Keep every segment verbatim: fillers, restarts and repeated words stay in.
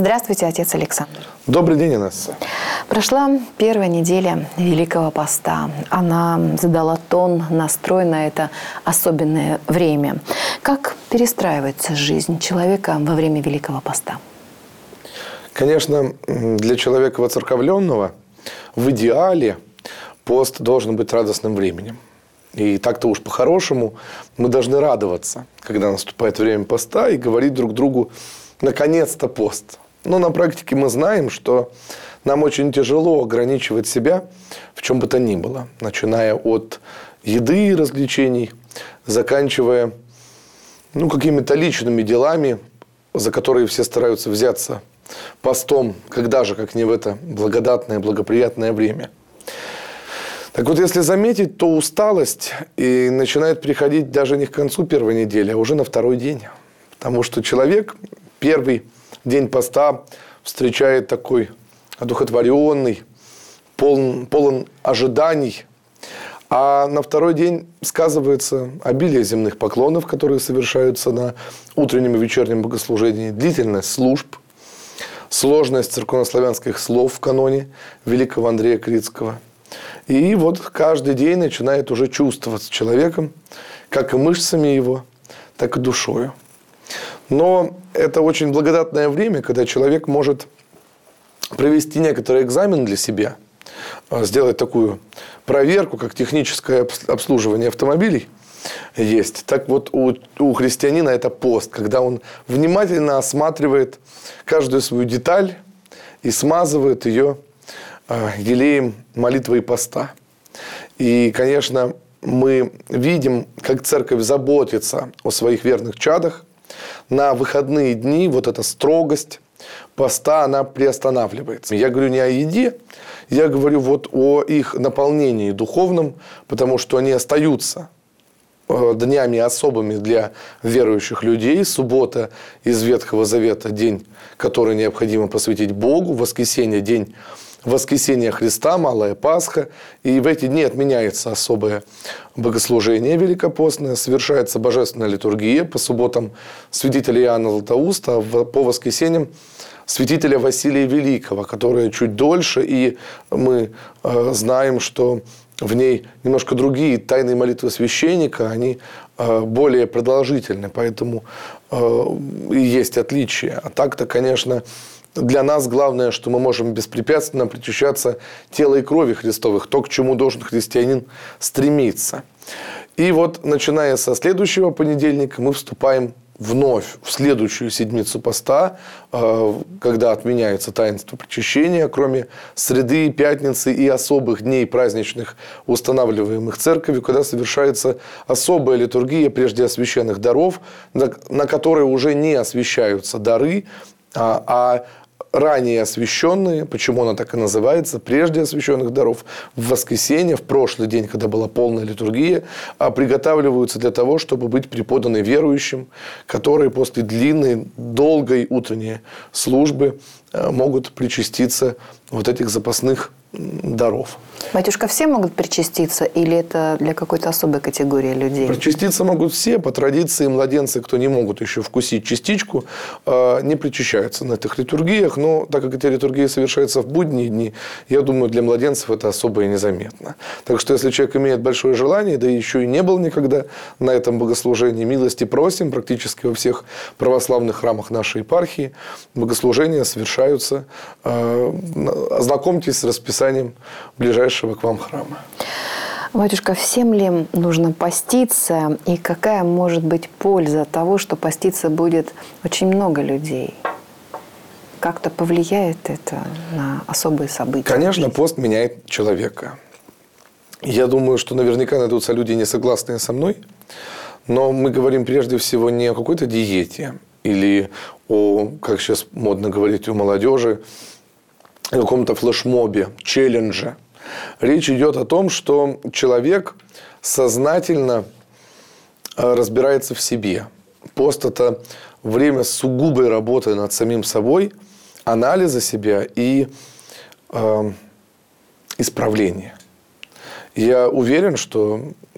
Здравствуйте, отец Александр. Добрый день, Инесса. Прошла первая неделя Великого Поста. Она задала тон, настрой на это особенное время. Как перестраивается жизнь человека во время Великого Поста? Конечно, для человека воцерковленного в идеале пост должен быть радостным временем. И так-то уж по-хорошему мы должны радоваться, когда наступает время поста, и говорить друг другу: наконец-то пост. Но на практике мы знаем, что нам очень тяжело ограничивать себя в чем бы то ни было, начиная от еды и развлечений, заканчивая ну, какими-то личными делами, за которые все стараются взяться постом, когда же, как не в это благодатное, благоприятное время. Так вот, если заметить, то усталость и начинает приходить даже не к концу первой недели, а уже на второй день. Потому что человек первый день поста встречает такой одухотворенный, полон, полон ожиданий. А на второй день сказывается обилие земных поклонов, которые совершаются на утреннем и вечернем богослужении, длительность служб, сложность церковнославянских слов в каноне великого Андрея Критского. И вот каждый день начинает уже чувствоваться человеком, как и мышцами его, так и душою. Но это очень благодатное время, когда человек может провести некоторый экзамен для себя, сделать такую проверку, как техническое обслуживание автомобилей есть. Так вот у, у христианина это пост, когда он внимательно осматривает каждую свою деталь и смазывает ее елеем молитвы и поста. И, конечно, мы видим, как церковь заботится о своих верных чадах. На выходные дни вот эта строгость поста, она приостанавливается. Я говорю не о еде, я говорю вот о их наполнении духовном, потому что они остаются днями особыми для верующих людей. Суббота из Ветхого Завета – день, который необходимо посвятить Богу. Воскресенье – день воскресения Христа, Малая Пасха. И в эти дни отменяется особое богослужение великопостное, совершается божественная литургия. По субботам святителя Иоанна Златоуста, а по воскресеньям святителя Василия Великого, которая чуть дольше. И мы э, знаем, что в ней немножко другие тайные молитвы священника, они э, более продолжительны, поэтому э, и есть отличия. А так-то, конечно, для нас главное, что мы можем беспрепятственно причащаться тела и крови Христовых, то, к чему должен христианин стремиться. И вот, начиная со следующего понедельника, мы вступаем вновь в следующую седмицу поста, когда отменяется таинство причащения, кроме среды, пятницы и особых дней праздничных, устанавливаемых церковью, когда совершается особая литургия прежде освященных даров, на которой уже не освящаются дары, а ранее освященные, почему она так и называется, прежде освященных даров, в воскресенье, в прошлый день, когда была полная литургия, приготавливаются для того, чтобы быть преподаны верующим, которые после длинной, долгой утренней службы могут причаститься вот этих запасных даров. Батюшка, все могут причаститься или это для какой-то особой категории людей? Причаститься могут все. По традиции младенцы, кто не могут еще вкусить частичку, не причащаются на этих литургиях. Но так как эти литургии совершаются в будние дни, я думаю, для младенцев это особо и незаметно. Так что, если человек имеет большое желание, да еще и не был никогда на этом богослужении, милости просим. Практически во всех православных храмах нашей епархии богослужения совершаются. Ознакомьтесь с расписанием ближайшего к вам храма. Батюшка, всем ли нужно поститься? И какая может быть польза от того, что поститься будет очень много людей? Как-то повлияет это на особые события? Конечно, пост меняет человека. Я думаю, что наверняка найдутся люди, не согласные со мной. Но мы говорим прежде всего не о какой-то диете или о, как сейчас модно говорить у молодежи, о каком-то флешмобе, челлендже. Речь идет о том, что человек сознательно разбирается в себе. Пост – это время сугубой работы над самим собой, анализа себя и э, исправления. Я уверен, что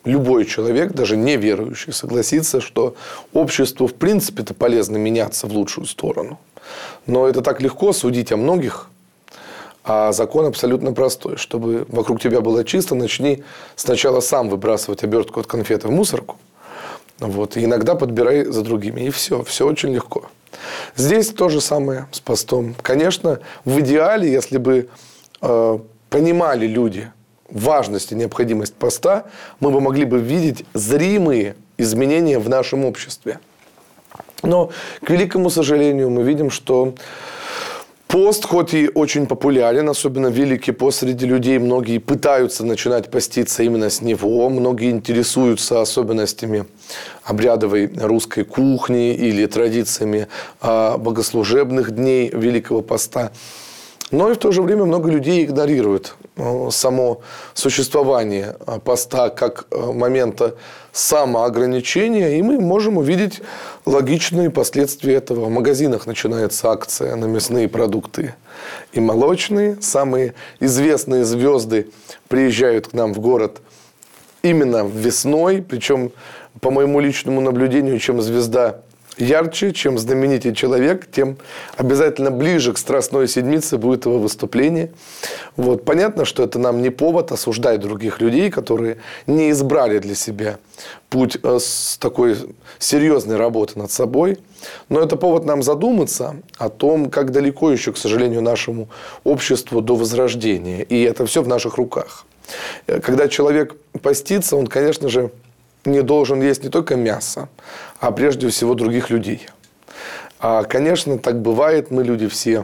любой человек, даже неверующий, согласится, что обществу в принципе-то полезно меняться в лучшую сторону. Но это так легко судить о многих, а закон абсолютно простой. Чтобы вокруг тебя было чисто, начни сначала сам выбрасывать обертку от конфеты в мусорку. Вот, и иногда подбирай за другими. И все. Все очень легко. Здесь то же самое с постом. Конечно, в идеале, если бы э, понимали люди важность и необходимость поста, мы бы могли бы видеть зримые изменения в нашем обществе. Но, к великому сожалению, мы видим, что пост, хоть и очень популярен, особенно Великий пост среди людей, многие пытаются начинать поститься именно с него, многие интересуются особенностями обрядовой русской кухни или традициями богослужебных дней Великого поста. Но и в то же время много людей игнорируют само существование поста как момента самоограничения, и мы можем увидеть логичные последствия этого. В магазинах начинается акция на мясные продукты и молочные. Самые известные звезды приезжают к нам в город именно весной, причем, по моему личному наблюдению, чем звезда ярче, чем знаменитый человек, тем обязательно ближе к Страстной Седмице будет его выступление. Вот. Понятно, что это нам не повод осуждать других людей, которые не избрали для себя путь с такой серьезной работы над собой. Но это повод нам задуматься о том, как далеко еще, к сожалению, нашему обществу до возрождения. И это все в наших руках. Когда человек постится, он, конечно же, не должен есть не только мясо, а прежде всего других людей. А, конечно, так бывает, мы люди все.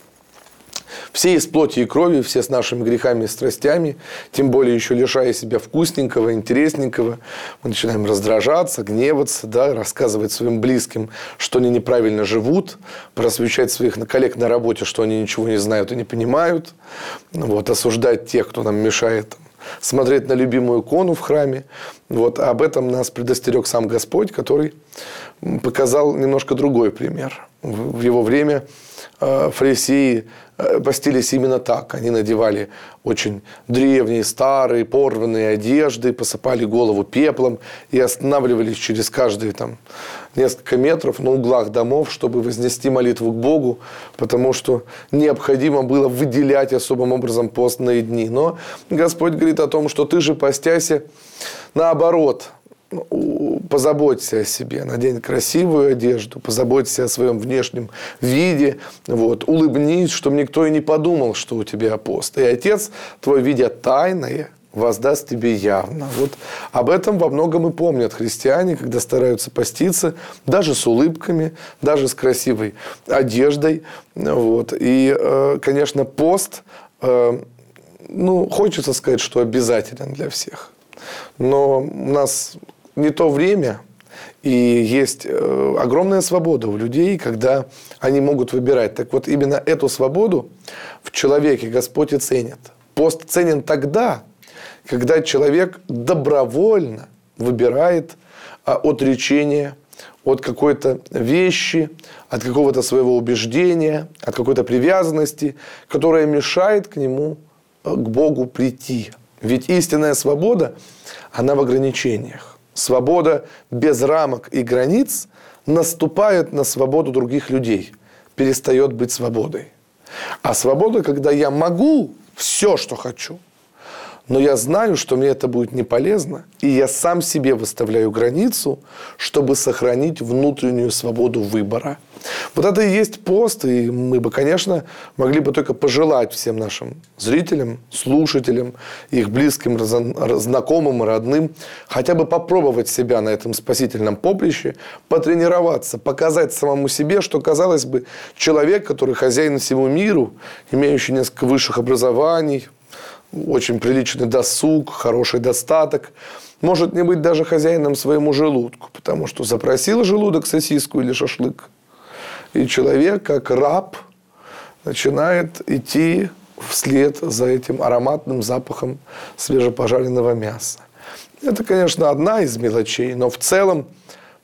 Все из плоти и крови, все с нашими грехами и страстями, тем более еще лишая себя вкусненького, интересненького. Мы начинаем раздражаться, гневаться, да, рассказывать своим близким, что они неправильно живут, просвещать своих коллег на работе, что они ничего не знают и не понимают, вот, осуждать тех, кто нам мешает смотреть на любимую икону в храме. Вот. Об этом нас предостерег сам Господь, который показал немножко другой пример. В его время фарисеи постились именно так. Они надевали очень древние, старые, порванные одежды, посыпали голову пеплом и останавливались через каждые там, несколько метров на углах домов, чтобы вознести молитву к Богу, потому что необходимо было выделять особым образом постные дни. Но Господь говорит о том, что ты же постяйся наоборот. Позаботься о себе, надень красивую одежду, позаботься о своем внешнем виде, вот, улыбнись, чтобы никто и не подумал, что у тебя пост. И Отец твой, видя тайное, воздаст тебе явно. Вот об этом во многом и помнят христиане, когда стараются поститься, даже с улыбками, даже с красивой одеждой. Вот. И, конечно, пост, ну, хочется сказать, что обязателен для всех. Но у нас не то время, и есть огромная свобода у людей, когда они могут выбирать. Так вот, именно эту свободу в человеке Господь и ценит. Пост ценен тогда, когда человек добровольно выбирает отречение от какой-то вещи, от какого-то своего убеждения, от какой-то привязанности, которая мешает к нему, к Богу прийти. Ведь истинная свобода, она в ограничениях. Свобода без рамок и границ наступает на свободу других людей, перестает быть свободой. А свобода, когда я могу все, что хочу, но я знаю, что мне это будет не полезно, и я сам себе выставляю границу, чтобы сохранить внутреннюю свободу выбора. Вот это и есть пост, и мы бы, конечно, могли бы только пожелать всем нашим зрителям, слушателям, их близким, знакомым, родным, хотя бы попробовать себя на этом спасительном поприще, потренироваться, показать самому себе, что, казалось бы, человек, который хозяин всему миру, имеющий несколько высших образований, очень приличный досуг, хороший достаток, может не быть даже хозяином своему желудку, потому что запросил желудок сосиску или шашлык, и человек, как раб, начинает идти вслед за этим ароматным запахом свежепожаренного мяса. Это, конечно, одна из мелочей, но в целом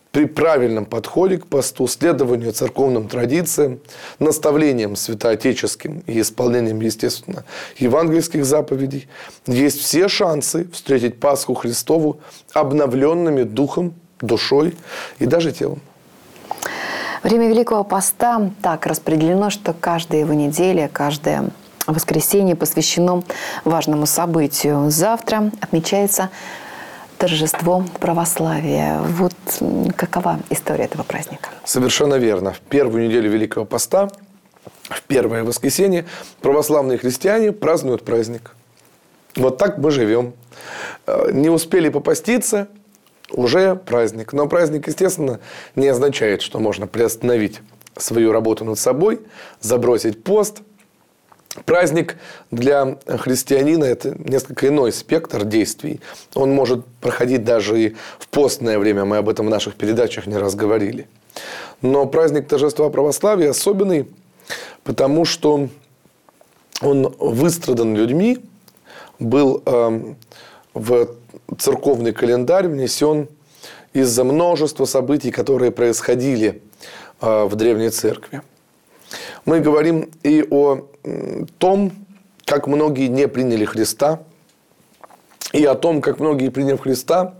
при правильном подходе к посту, следованию церковным традициям, наставлениям святоотеческим и исполнением, естественно, евангельских заповедей, есть все шансы встретить Пасху Христову обновленными духом, душой и даже телом. Время Великого Поста так распределено, что каждая его неделя, каждое воскресенье посвящено важному событию. Завтра отмечается торжество православия. Вот какова история этого праздника? Совершенно верно. В первую неделю Великого Поста, в первое воскресенье, православные христиане празднуют праздник. Вот так мы живем. Не успели попаститься, уже праздник. Но праздник, естественно, не означает, что можно приостановить свою работу над собой, забросить пост. Праздник для христианина – это несколько иной спектр действий. Он может проходить даже и в постное время. Мы об этом в наших передачах не раз говорили. Но праздник торжества православия особенный, потому что он выстрадан людьми, был э, в церковный календарь внесен из-за множества событий, которые происходили э, в Древней Церкви. Мы говорим и о том, как многие не приняли Христа, и о том, как многие, приняв Христа,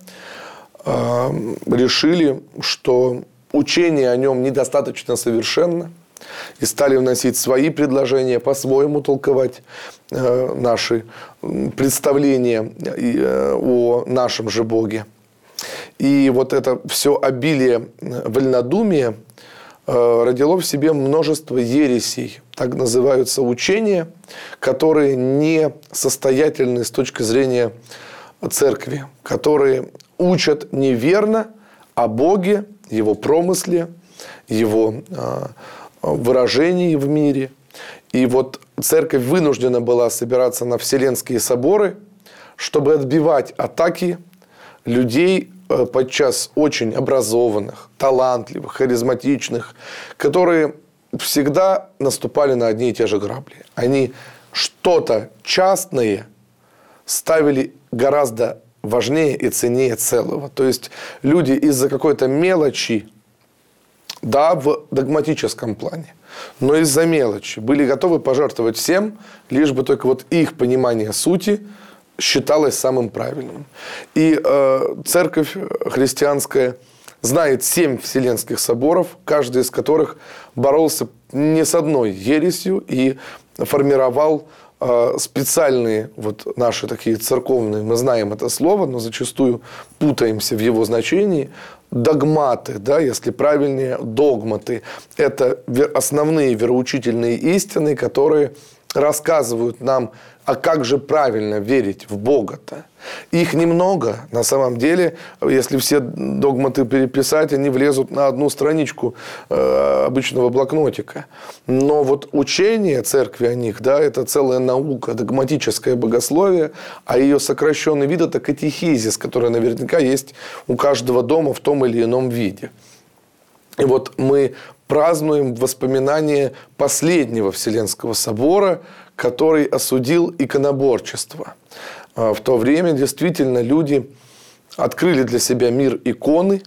решили, что учение о нем недостаточно совершенно, и стали вносить свои предложения, по-своему толковать наши представления о нашем же Боге. И вот это все обилие вольнодумия родило в себе множество ересей. Так называются учения, которые не состоятельны с точки зрения церкви, которые учат неверно о Боге, Его промысле, Его выражении в мире. И вот церковь вынуждена была собираться на Вселенские соборы, чтобы отбивать атаки людей, подчас очень образованных, талантливых, харизматичных, которые всегда наступали на одни и те же грабли. Они что-то частное ставили гораздо важнее и ценнее целого. То есть люди из-за какой-то мелочи, да, в догматическом плане, но из-за мелочи были готовы пожертвовать всем, лишь бы только вот их понимание сути считалось самым правильным. И э, церковь христианская знает семь вселенских соборов, каждый из которых боролся не с одной ересью и формировал э, специальные вот наши такие церковные, мы знаем это слово, но зачастую путаемся в его значении, догматы, да, если правильнее, догматы. Это основные вероучительные истины, которые рассказывают нам, а как же правильно верить в Бога-то? Их немного. На самом деле, если все догматы переписать, они влезут на одну страничку э, обычного блокнотика. Но вот учение церкви о них, да, это целая наука, догматическое богословие, а ее сокращенный вид – это катехизис, который наверняка есть у каждого дома в том или ином виде. И вот мы празднуем воспоминания последнего Вселенского собора, который осудил иконоборчество. В то время действительно люди открыли для себя мир иконы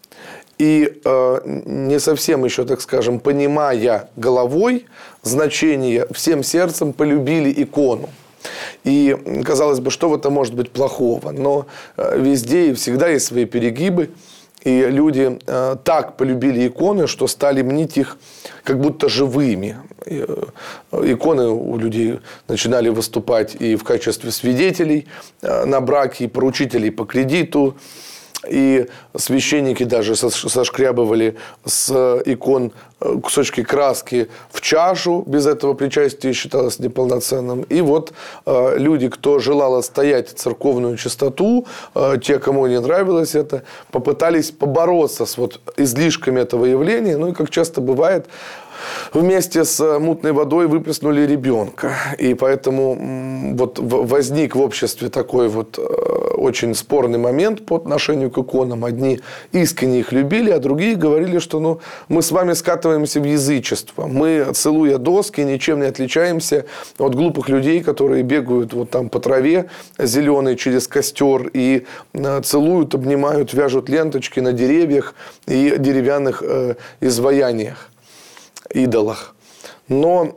и не совсем еще, так скажем, понимая головой значение, всем сердцем полюбили икону. И казалось бы, что в этом может быть плохого, но везде и всегда есть свои перегибы. И люди э, так полюбили иконы, что стали мнить их как будто живыми. И, э, иконы у людей начинали выступать и в качестве свидетелей э, на браке, и поручителей по кредиту. И священники даже сошкрябывали с икон кусочки краски в чашу. Без этого причастие считалось неполноценным. И вот э, люди, кто желал отстоять церковную чистоту, э, те, кому не нравилось это, попытались побороться с вот излишками этого явления. Ну и, как часто бывает, вместе с мутной водой выплеснули ребенка. И поэтому вот возник в обществе такой вот очень спорный момент по отношению к иконам. Одни искренне их любили, а другие говорили, что ну, мы с вами скатываемся в язычество. Мы, целуя доски, ничем не отличаемся от глупых людей, которые бегают вот там по траве зеленой через костер и целуют, обнимают, вяжут ленточки на деревьях и деревянных э, изваяниях, идолах. Но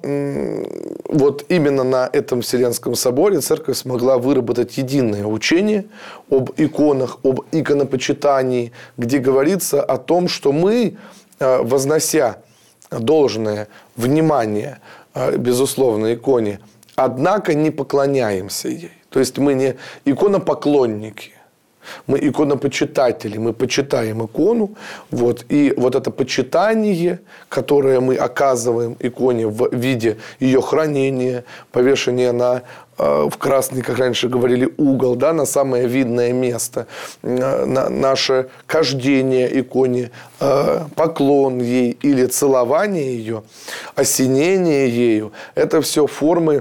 вот именно на этом Вселенском соборе церковь смогла выработать единое учение об иконах, об иконопочитании, где говорится о том, что мы, вознося должное внимание, безусловно, иконе, однако не поклоняемся ей. То есть мы не иконопоклонники. Мы иконопочитатели, мы почитаем икону, вот, и вот это почитание, которое мы оказываем иконе в виде ее хранения, повешения на, в красный, как раньше говорили, угол, да, на самое видное место, на наше кождение иконе, поклон ей или целование ее, осенение ею, это все формы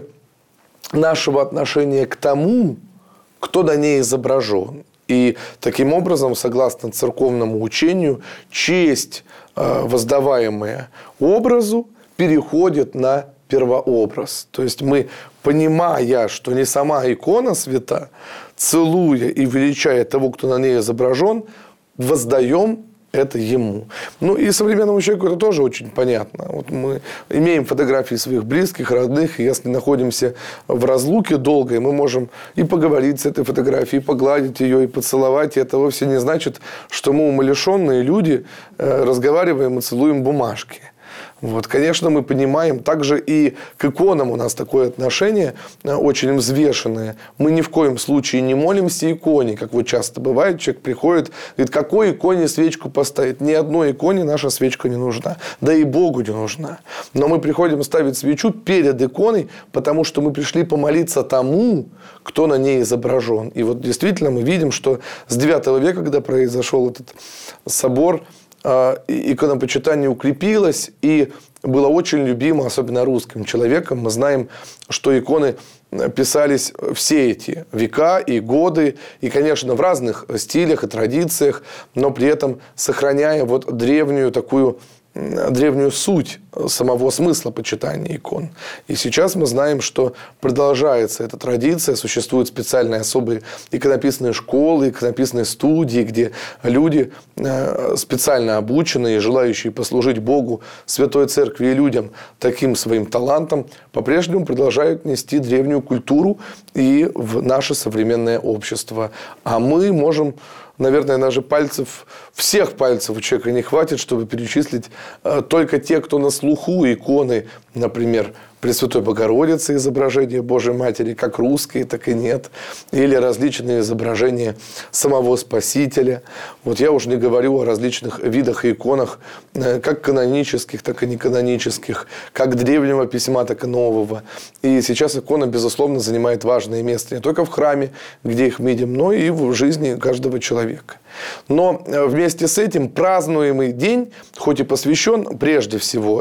нашего отношения к тому, кто на ней изображен. И таким образом, согласно церковному учению, честь, воздаваемая образу, переходит на первообраз. То есть мы, понимая, что не сама икона свята, целуя и величая того, кто на ней изображен, воздаем это ему. Ну и современному человеку это тоже очень понятно. Вот мы имеем фотографии своих близких, родных, и если находимся в разлуке долгой, мы можем и поговорить с этой фотографией, и погладить ее, и поцеловать. И это вовсе не значит, что мы, умалишенные люди, разговариваем и целуем бумажки. Вот, конечно, мы понимаем, также и к иконам у нас такое отношение очень взвешенное. Мы ни в коем случае не молимся иконе, как вот часто бывает. Человек приходит, говорит, какой иконе свечку поставить? Ни одной иконе наша свечка не нужна. Да и Богу не нужна. Но мы приходим ставить свечу перед иконой, потому что мы пришли помолиться тому, кто на ней изображен. И вот действительно мы видим, что с девятого века, когда произошел этот собор, иконопочитание укрепилось и было очень любимо, особенно русским человеком. Мы знаем, что иконы писались все эти века и годы, и, конечно, в разных стилях и традициях, но при этом сохраняя вот древнюю такую древнюю суть самого смысла почитания икон. И сейчас мы знаем, что продолжается эта традиция, существуют специальные особые иконописные школы, иконописные студии, где люди, специально обученные, желающие послужить Богу, Святой Церкви и людям таким своим талантом, по-прежнему продолжают нести древнюю культуру и в наше современное общество. А мы можем, наверное, даже пальцев, всех пальцев у человека не хватит, чтобы перечислить только те, кто на слуху иконы, например, Пресвятой Богородицы, изображения Божьей Матери, как русские, так и нет. Или различные изображения самого Спасителя. Вот я уже не говорю о различных видах и иконах, как канонических, так и неканонических, как древнего письма, так и нового. И сейчас икона, безусловно, занимает важное место не только в храме, где их видим, но и в жизни каждого человека. Но вместе с этим празднуемый день, хоть и посвящен прежде всего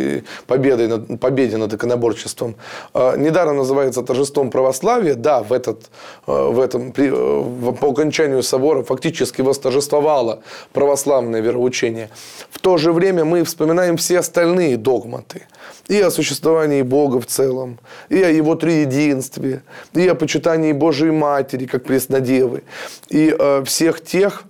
победе над, победе над иконоборчеством, недаром называется торжеством православия. Да, в, этот, в этом, по окончанию собора фактически восторжествовало православное вероучение. В то же время мы вспоминаем все остальные догматы. И о существовании Бога в целом, и о Его триединстве, и о почитании Божией Матери, как Преснодевы, и э, всех тех,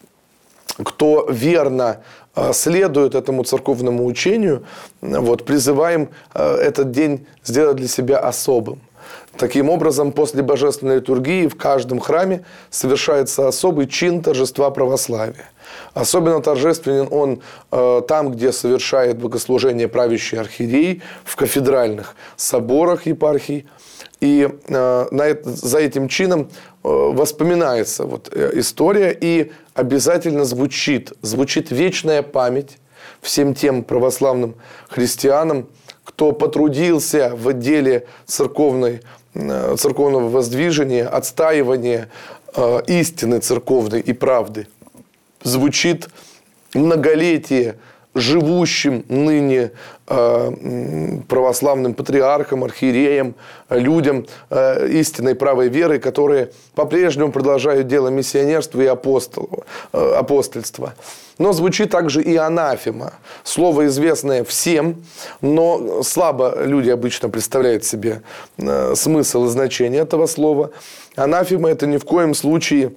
кто верно э, следует этому церковному учению, вот, призываем э, этот день сделать для себя особым. Таким образом, после божественной литургии в каждом храме совершается особый чин торжества православия. Особенно торжественен он э, там, где совершает богослужение правящий архиерей, в кафедральных соборах епархий. И э, на это, за этим чином э, воспоминается вот, э, история, и обязательно звучит, звучит вечная память всем тем православным христианам, кто потрудился в деле церковной, э, церковного воздвижения, отстаивания э, истины церковной и правды. Звучит многолетие живущим ныне э, православным патриархам, архиереям, людям э, истинной правой веры, которые по-прежнему продолжают дело миссионерства и апостол, э, апостольства. Но звучит также и анафема. Слово, известное всем, но слабо люди обычно представляют себе э, смысл и значение этого слова. Анафема – это ни в коем случае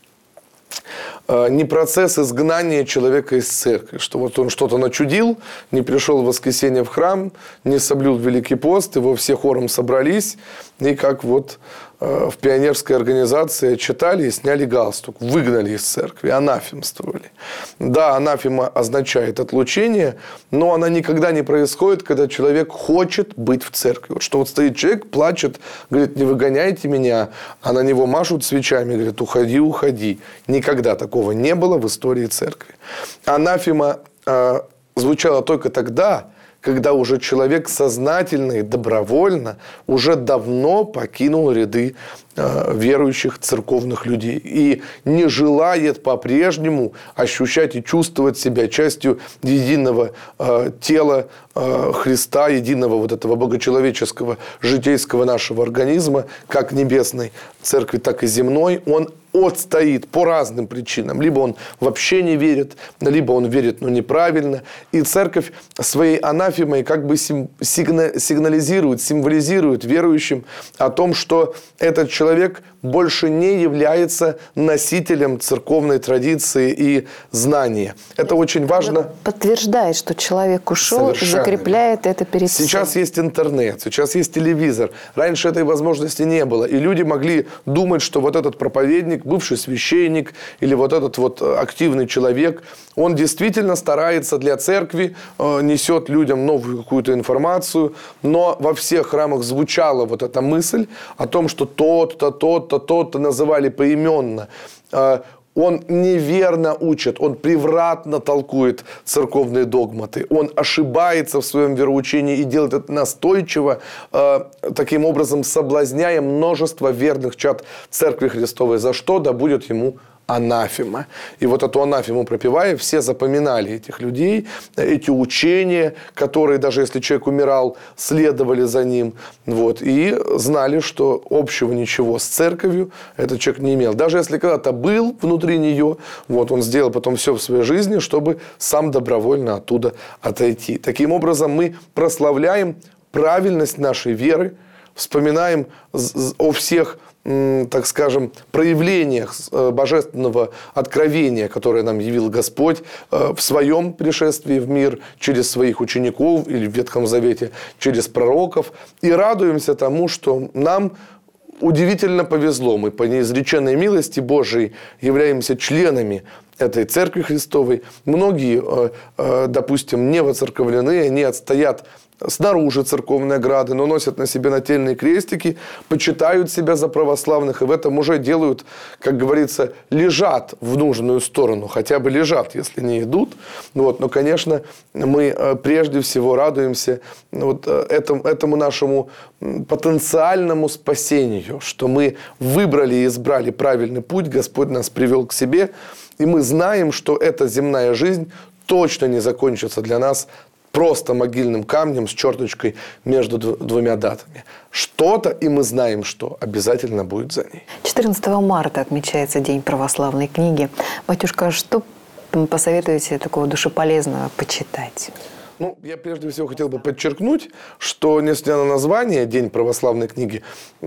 не процесс изгнания человека из церкви, что вот он что-то начудил, не пришел в воскресенье в храм, не соблюл Великий пост, его все хором собрались, и как вот в пионерской организации читали и сняли галстук, выгнали из церкви, анафемствовали. Да, анафема означает отлучение, но она никогда не происходит, когда человек хочет быть в церкви. Вот что вот стоит человек, плачет, говорит, не выгоняйте меня, а на него машут свечами, говорят, уходи, уходи. Никогда такого не было в истории церкви. Анафема э, звучала только тогда, когда уже человек сознательно и добровольно уже давно покинул ряды э, верующих церковных людей и не желает по-прежнему ощущать и чувствовать себя частью единого э, тела э, Христа, единого вот этого богочеловеческого житейского нашего организма, как небесной церкви, так и земной. Он отстоит по разным причинам. Либо он вообще не верит, либо он верит, но неправильно. И церковь своей анафемой как бы сигнализирует, символизирует верующим о том, что этот человек больше не является носителем церковной традиции и знания. Это очень важно. Подтверждает, что человек ушел, и закрепляет это перед собой. Сейчас есть интернет, сейчас есть телевизор. Раньше этой возможности не было. И люди могли думать, что вот этот проповедник, бывший священник или вот этот вот активный человек, он действительно старается для церкви, несет людям новую какую-то информацию, но во всех храмах звучала вот эта мысль о том, что тот-то, тот-то, тот-то называли поименно. Он неверно учит, он превратно толкует церковные догматы, он ошибается в своем вероучении и делает это настойчиво, таким образом соблазняя множество верных чад Церкви Христовой, за что да будет ему анафема. И вот эту анафему пропевая, все запоминали этих людей, эти учения, которые, даже если человек умирал, следовали за ним. Вот, и знали, что общего ничего с церковью этот человек не имел. Даже если когда-то был внутри нее, вот, он сделал потом все в своей жизни, чтобы сам добровольно оттуда отойти. Таким образом, мы прославляем правильность нашей веры, вспоминаем о всех, так скажем, проявлениях божественного откровения, которое нам явил Господь в своем пришествии в мир через своих учеников или в Ветхом Завете через пророков. И радуемся тому, что нам удивительно повезло. Мы по неизреченной милости Божией являемся членами этой Церкви Христовой. Многие, допустим, не воцерковлены, они отстоят снаружи церковной ограды, но носят на себе нательные крестики, почитают себя за православных, и в этом уже делают, как говорится, лежат в нужную сторону, хотя бы лежат, если не идут. Вот. Но, конечно, мы прежде всего радуемся вот этому, этому нашему потенциальному спасению, что мы выбрали и избрали правильный путь, Господь нас привел к себе, и мы знаем, что эта земная жизнь точно не закончится для нас просто могильным камнем с черточкой между двумя датами. Что-то, и мы знаем, что обязательно будет за ней. четырнадцатого марта отмечается День православной книги. Батюшка, что посоветуете такого душеполезного почитать? Ну, я прежде всего хотел бы подчеркнуть, что, несмотря на название «День православной книги»,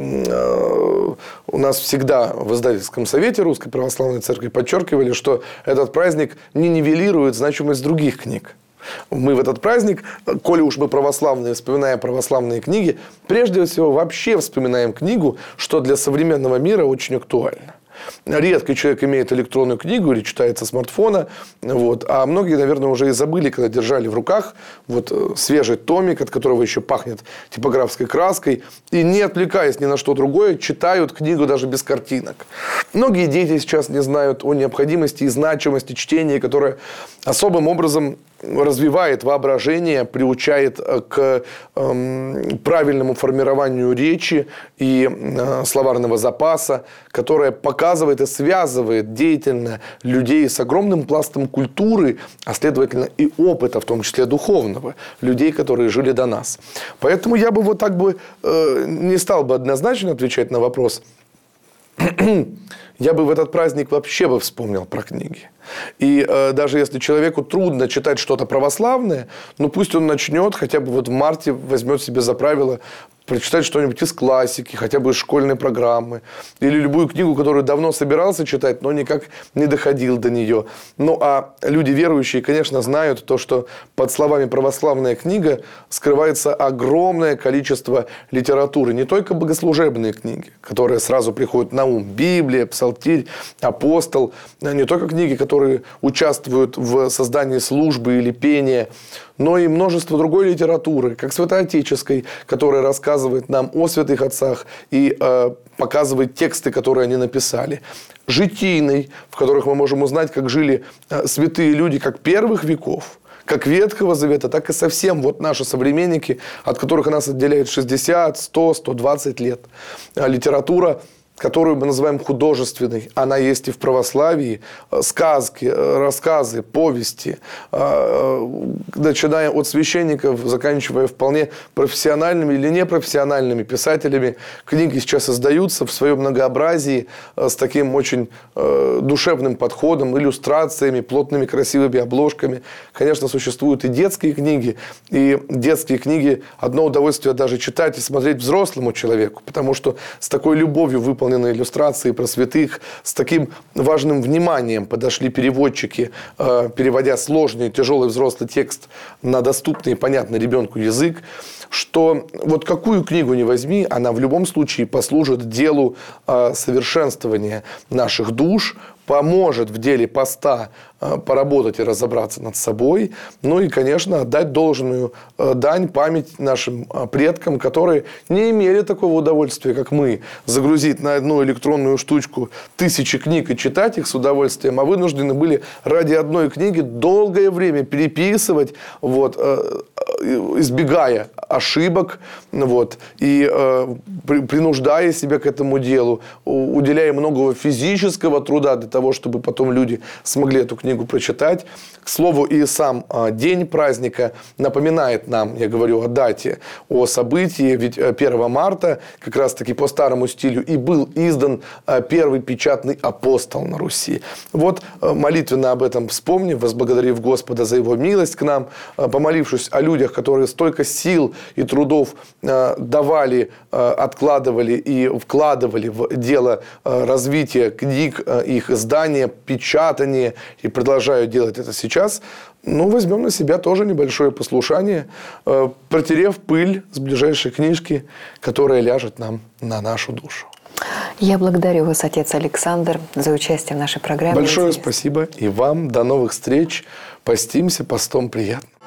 у нас всегда в Издательском совете Русской Православной Церкви подчеркивали, что этот праздник не нивелирует значимость других книг. Мы в этот праздник, коли уж мы православные, вспоминаем православные книги, прежде всего вообще вспоминаем книгу, что для современного мира очень актуально. Редкий человек имеет электронную книгу или читает со смартфона, вот, а многие, наверное, уже и забыли, когда держали в руках вот, свежий томик, от которого еще пахнет типографской краской, и, не отвлекаясь ни на что другое, читают книгу даже без картинок. Многие дети сейчас не знают о необходимости и значимости чтения, которое особым образом развивает воображение, приучает к э, правильному формированию речи и э, словарного запаса, которая показывает и связывает деятельно людей с огромным пластом культуры, а следовательно и опыта, в том числе духовного, людей, которые жили до нас. Поэтому я бы вот так бы э, не стал бы однозначно отвечать на вопрос. Я бы в этот праздник вообще бы вспомнил про книги. И э, даже если человеку трудно читать что-то православное, ну пусть он начнет, хотя бы вот в марте возьмет себе за правило прочитать что-нибудь из классики, хотя бы из школьной программы. Или любую книгу, которую давно собирался читать, но никак не доходил до нее. Ну, а люди верующие, конечно, знают то, что под словами «православная книга» скрывается огромное количество литературы. Не только богослужебные книги, которые сразу приходят на ум. Библия, Псалтирь, Апостол. Не только книги, которые участвуют в создании службы или пения, но и множество другой литературы, как святоотеческой, которая рассказывает нам о святых отцах и э, показывает тексты, которые они написали. Житийной, в которых мы можем узнать, как жили э, святые люди как первых веков, как Ветхого Завета, так и совсем вот наши современники, от которых нас отделяет шестьдесят, сто, сто двадцать лет. Литература, которую мы называем художественной, она есть и в православии, сказки, рассказы, повести, начиная от священников, заканчивая вполне профессиональными или непрофессиональными писателями. Книги сейчас издаются в своем многообразии с таким очень душевным подходом, иллюстрациями, плотными красивыми обложками. Конечно, существуют и детские книги, и детские книги одно удовольствие даже читать и смотреть взрослому человеку, потому что с такой любовью выполнены иллюстрации про святых, с таким важным вниманием подошли переводчики, переводя сложный, тяжелый взрослый текст на доступный и понятный ребенку язык, что вот какую книгу ни возьми, она в любом случае послужит делу совершенствования наших душ, поможет в деле поста поработать и разобраться над собой, ну и, конечно, отдать должную дань, память нашим предкам, которые не имели такого удовольствия, как мы, загрузить на одну электронную штучку тысячи книг и читать их с удовольствием, а вынуждены были ради одной книги долгое время переписывать, вот, избегая ошибок, вот, и э, принуждая себя к этому делу, уделяя много физического труда для того, чтобы потом люди смогли эту книгу прочитать. К слову, и сам э, день праздника напоминает нам, я говорю о дате, о событии, ведь первого марта, как раз-таки по старому стилю, и был издан э, первый печатный апостол на Руси. Вот, э, молитвенно об этом вспомнив, возблагодарив Господа за его милость к нам, э, помолившись о людях, которые столько сил и трудов э, давали, э, откладывали и вкладывали в дело э, развития книг, э, их издания, печатания, и продолжают делать это сейчас, ну, возьмем на себя тоже небольшое послушание, э, протерев пыль с ближайшей книжки, которая ляжет нам на нашу душу. Я благодарю вас, отец Александр, за участие в нашей программе. Большое спасибо и вам. До новых встреч. Постимся, постом приятно.